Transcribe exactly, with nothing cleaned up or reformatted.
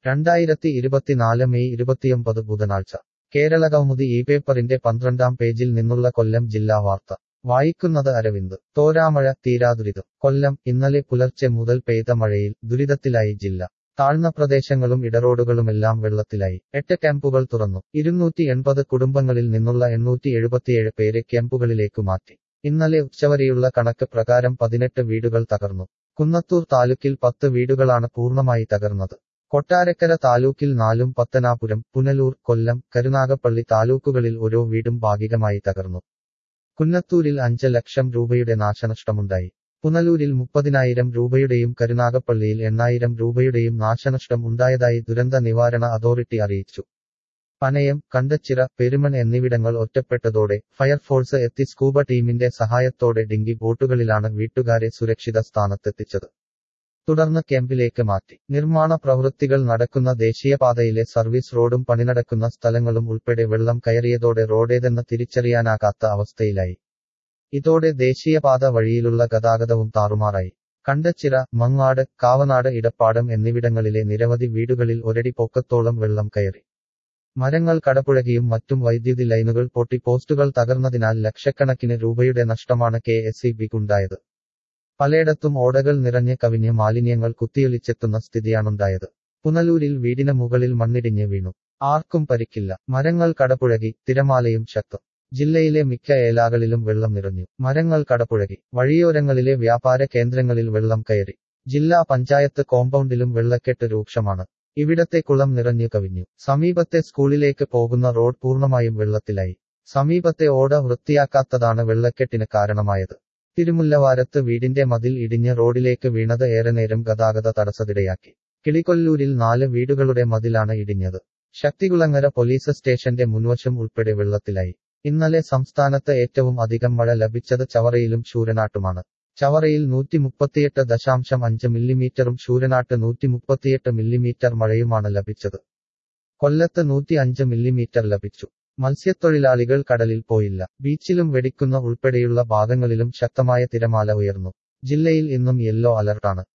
രണ്ടായിരത്തി ഇരുപത്തിനാല് മെയ് ഇരുപത്തിയൊമ്പത് ബുധനാഴ്ച കേരളകൗമുദി ഈ പേപ്പറിന്റെ പന്ത്രണ്ടാം പേജിൽ നിന്നുള്ള കൊല്ലം ജില്ലാ വാർത്ത വായിക്കുന്നത് അരവിന്ദ്. തോരാമഴ തീരാദുരിതം. കൊല്ലം ഇന്നലെ പുലർച്ചെ മുതൽ പെയ്ത മഴയിൽ ദുരിതത്തിലായി ജില്ല. താഴ്ന്ന പ്രദേശങ്ങളും ഇടറോഡുകളുമെല്ലാം വെള്ളത്തിലായി. എട്ട് ക്യാമ്പുകൾ തുറന്നു. ഇരുന്നൂറ്റി എൺപത് കുടുംബങ്ങളിൽ നിന്നുള്ള എണ്ണൂറ്റി എഴുപത്തിയേഴ് പേരെ ക്യാമ്പുകളിലേക്കു മാറ്റി. ഇന്നലെ ഉച്ചവരെയുള്ള കണക്ക് പ്രകാരം പതിനെട്ട് വീടുകൾ തകർന്നു. കുന്നത്തൂർ താലൂക്കിൽ പത്ത് വീടുകളാണ് പൂർണ്ണമായി തകർന്നത്. കൊട്ടാരക്കര താലൂക്കിൽ നാലും പത്തനാപുരം, പുനലൂർ, കൊല്ലം, കരുനാഗപ്പള്ളി താലൂക്കുകളിൽ ഓരോ വീടും ഭാഗികമായി തകർന്നു. കുന്നത്തൂരിൽ അഞ്ച് ലക്ഷം രൂപയുടെ നാശനഷ്ടമുണ്ടായി. പുനലൂരിൽ മുപ്പതിനായിരം രൂപയുടെയും കരുനാഗപ്പള്ളിയിൽ എണ്ണായിരം രൂപയുടെയും നാശനഷ്ടം ഉണ്ടായതായി ദുരന്ത നിവാരണ അതോറിറ്റി അറിയിച്ചു. പനയം, കണ്ടച്ചിറ, പെരുമൺ എന്നിവിടങ്ങൾ ഒറ്റപ്പെട്ടതോടെ ഫയർഫോഴ്സ് എത്തി സ്കൂബ ടീമിന്റെ സഹായത്തോടെ ഡിങ്കി ബോട്ടുകളിലാണ് വീട്ടുകാരെ സുരക്ഷിത സ്ഥാനത്തെത്തിച്ചത്. തുടർന്ന് ക്യാമ്പിലേക്ക് മാറ്റി. നിർമ്മാണ പ്രവൃത്തികൾ നടക്കുന്ന ദേശീയപാതയിലെ സർവീസ് റോഡും പണിനടക്കുന്ന സ്ഥലങ്ങളും ഉൾപ്പെടെ വെള്ളം കയറിയതോടെ റോഡേതെന്ന് തിരിച്ചറിയാനാകാത്ത അവസ്ഥയിലായി. ഇതോടെ ദേശീയപാത വഴിയിലുള്ള ഗതാഗതവും താറുമാറായി. കണ്ടച്ചിറ, മങ്ങാട്, കാവനാട്, ഇടപ്പാടം എന്നിവിടങ്ങളിലെ നിരവധി വീടുകളിൽ ഒരടി പൊക്കത്തോളം വെള്ളം കയറി. മരങ്ങൾ കടപുഴകിയും മറ്റും വൈദ്യുതി ലൈനുകൾ പൊട്ടി പോസ്റ്റുകൾ തകർന്നതിനാൽ ലക്ഷക്കണക്കിന് രൂപയുടെ നഷ്ടമാണ് കെ എസ് ഇ ബിക്കുണ്ടായത്. പലയിടത്തും ഓടകൾ നിറഞ്ഞ് കവിഞ്ഞ് മാലിന്യങ്ങൾ കുത്തിയൊലിച്ചെത്തുന്ന സ്ഥിതിയാണുണ്ടായത്. പുനലൂരിൽ വീടിന് മുകളിൽ മണ്ണിടിഞ്ഞ് വീണു. ആർക്കും പരിക്കില്ല. മരങ്ങൾ കടപുഴകി. തിരമാലയും ശക്തം. ജില്ലയിലെ മിക്ക ഏലാകളിലും വെള്ളം നിറഞ്ഞു. മരങ്ങൾ കടപുഴകി. വഴിയോരങ്ങളിലെ വ്യാപാര കേന്ദ്രങ്ങളിൽ വെള്ളം കയറി. ജില്ലാ പഞ്ചായത്ത് കോമ്പൗണ്ടിലും വെള്ളക്കെട്ട് രൂക്ഷമാണ്. ഇവിടത്തെ കുളം നിറഞ്ഞു കവിഞ്ഞു. സമീപത്തെ സ്കൂളിലേക്ക് പോകുന്ന റോഡ് പൂർണ്ണമായും വെള്ളത്തിലായി. സമീപത്തെ ഓട വൃത്തിയാക്കാത്തതാണ് വെള്ളക്കെട്ടിന് കാരണമായത്. തിരുമുല്ലവാരത്ത് വീടിന്റെ മതിൽ ഇടിഞ്ഞ് റോഡിലേക്ക് വീണത് ഏറെ നേരം ഗതാഗത തടസ്സത്തിടയാക്കി. കിളികൊല്ലൂരിൽ നാല് വീടുകളുടെ മതിലാണ് ഇടിഞ്ഞത്. ശക്തികുളങ്ങര പോലീസ് സ്റ്റേഷന്റെ മുൻവശം ഉൾപ്പെടെ വെള്ളത്തിലായി. ഇന്നലെ സംസ്ഥാനത്ത് ഏറ്റവും അധികം മഴ ലഭിച്ചത് ചവറയിലും ശൂരനാട്ടുമാണ്. ചവറയിൽ നൂറ്റി മുപ്പത്തിയെട്ട് ദശാംശം അഞ്ച് മില്ലിമീറ്ററും ശൂരനാട്ട് നൂറ്റി മുപ്പത്തിയെട്ട് മില്ലിമീറ്റർ മഴയുമാണ് ലഭിച്ചത്. കൊല്ലത്ത് നൂറ്റി അഞ്ച് മില്ലിമീറ്റർ ലഭിച്ചു. മത്സ്യത്തൊഴിലാളികൾ കടലിൽ പോയില്ല. ബീച്ചിലും വെടിക്കുന്ന ഉൾപ്പെടെയുള്ള ഭാഗങ്ങളിലും ശക്തമായ തിരമാല ഉയർന്നു. ജില്ലയിൽ ഇന്നും യെല്ലോ അലർട്ടാണ്.